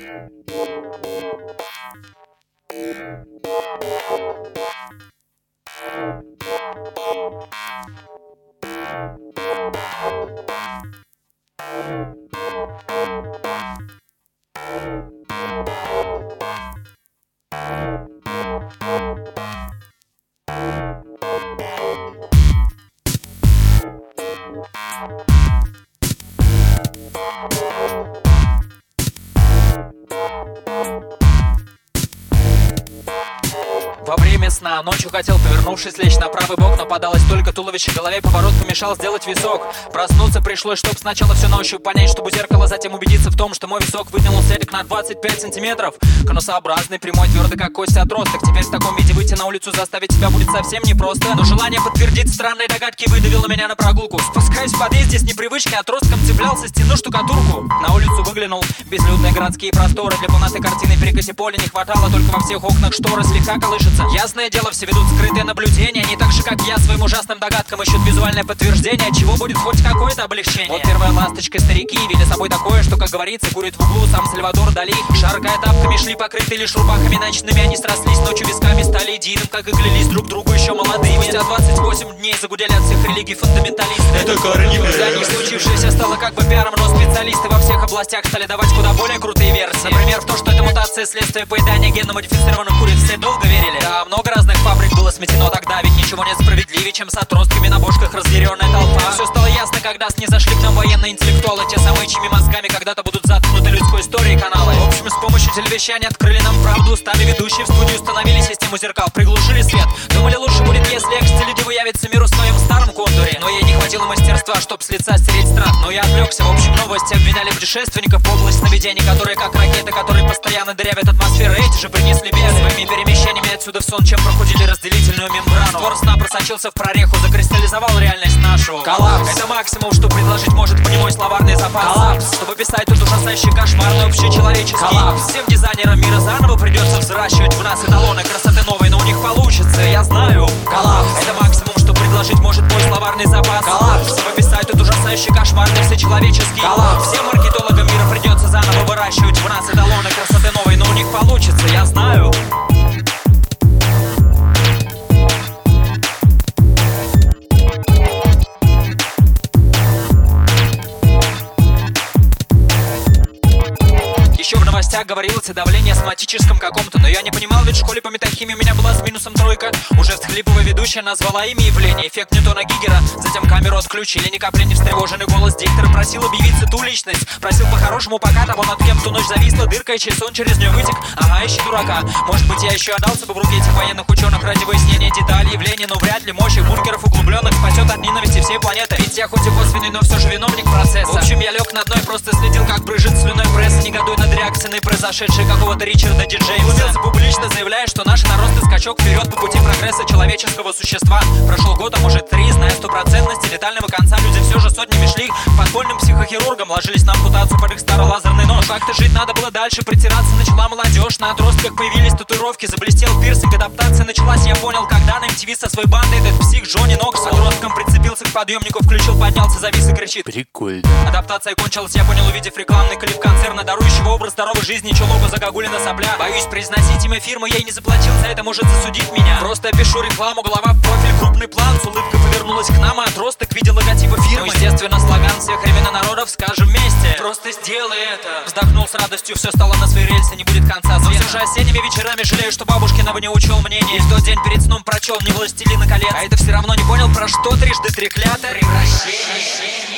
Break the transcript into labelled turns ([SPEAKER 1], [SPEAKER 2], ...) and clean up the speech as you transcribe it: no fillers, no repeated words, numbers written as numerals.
[SPEAKER 1] Во время сна ночью хотел, повернувшись, лечь на правый бок, но подалось только туловище, голове поворот помешал сделать висок. Проснуться пришлось, чтоб сначала всю ночь понять, чтобы зеркало, затем убедиться в том, что мой висок вытянулся эдак на 25 сантиметров. Конусообразный, прямой, твердый, как кость отросток. Теперь в таком виде выйти на улицу заставить себя будет совсем непросто. Но желание подтвердить странные догадки выдавило меня на прогулку. Спускаясь в подъезде с непривычки, отростком цеплялся стену штукатурку. На улицу выглянул, безлюдные городские просторы. Для полноты картины перекати поля не хватало, только во всех окнах шторы слегка колышется. Ясное дело, все ведут скрытые наблюдения. Не так же, как я, своим ужасным догадкам ищут визуальное подтверждение, от чего будет хоть какое-то облегчение. Вот первая ласточка старики явили собой такое, что, как говорится, курит в углу сам Сальвадор Дали. Шаркая тапками шли покрытые лишь рубахами ночными. Они срослись ночью висками, стали единым, как и клялись друг другу еще молодыми. Спустя 28 дней загудели от всех религий фундаменталисты. Это корни. Для них случившееся стало как бы пиаром, но специалисты во всех областях стали давать куда более крутые версии. Например, в то, что это мутация следствие поедания генно-модифицированных куриц, все долго верили. Да, много разных фабрик было сметено тогда, ведь ничего нет справедливее, чем с отростками на бошках разъяренная толпа. Все стало ясно, когда снизошли к нам военные интеллектуалы, те самые, чьими мозгами когда-то будут заткнуты людской историей каналы. В общем, с помощью телевещания открыли нам правду, стали ведущие в студию, установили систему зеркал, приглушили свет. Думали, лучше будет, если экс-теледивы явится миру в своем старом контуре. Но ей не хватило мастерства, чтоб с лица стереть страх. Но я отвлекся, в общем, новости обвиняли путешественников в область сновидений, которые как ракеты, которые постоянно дырявят атмосферу. Эти же принесли бед своими перемещениями отсюда в сон, чем прохудили разделительную мембрану. Створ сна просочился в прореху, закристаллизовал реальность нашу. Коллапс. Это максимум, что предложить может мне мой словарный запас. Коллапс. Чтобы писать тут ужасающий кошмар, но общечеловеческий. Коллапс. Всем дизайнерам мира заново придется взращивать в нас эталоны красоты новой, но у них получится, я знаю. Коллапс. Это максимум, что предложить может мой словарный запас. Коллапс. Чтобы писать тут ужасающий кошмар, но всечеловеческий. Коллапс. Всем маркетологам мира придется заново выращивать в нас эталоны красоты новой, но у них получится, я знаю. Еще в новостях говорилось о давлении астматическом каком-то, но я не понимал, ведь в школе по метахимии у меня была с минусом тройка. Уже всхлипывая, ведущая назвала имя явления, эффект Ньютона Гигера. Затем камеру отключили, ни капли не встревоженный голос диктора просил объявиться ту личность. Просил по-хорошему, пока того над кем ту ночь зависла дырка, и чей сон через нее вытек. Ага, ищи дурака. Может быть, я еще отдался бы в руки этих военных ученых ради выяснения деталей явления, но вряд ли мощь их бункеров углубленных спасет от ненависти всей планеты. Ведь я хоть и косвенный, но все же виновник процесса. В общем, я лег на дно и просто следил, как брызжет слюной пресса, негодуя над реакцией, произошедшей какого-то Ричарда Ди Джеймса. Глумился публично, заявляя, что наш наростный скачок вперед по пути прогресса человеческого существа. Прошел год, а может 3, зная стопроцентности летального конца, люди все же сотнями шли к подпольным психохирургам, ложились на ампутацию под их старолазерный нож. Как-то жить надо было дальше, притираться начала молодежь. На отростках появились татуировки, заблестел пирсинг, адаптация началась, я понял, когда на MTV со своей бандой этот псих Джонни Нокс отростком прицепился к подъемнику, включил, поднялся, завис и кричит: прикольно. Адаптация кончилась, я понял, увидев рекламный клип концерна, дарующего образ здоровой жизни, чулогу загогулина сопля. Боюсь произносить имя фирмы, я и не заплатил за это, может засудить меня. Просто пишу рекламу, голова в профиль, крупный план, с улыбкой повернулась к нам, а отросток в виде логотипа фирмы. Ну, естественно, слоган всех времен и народов, скажем вместе: просто сделай это. Вздохнул с радостью, все стало на свои рельсы, не будет конца света. Но все же осенними вечерами жалею, что бабушкиного не учел мнение. И в тот день перед сном прочел не «Властелина колец», а это все равно не понял, про что трижды треклятое превращение.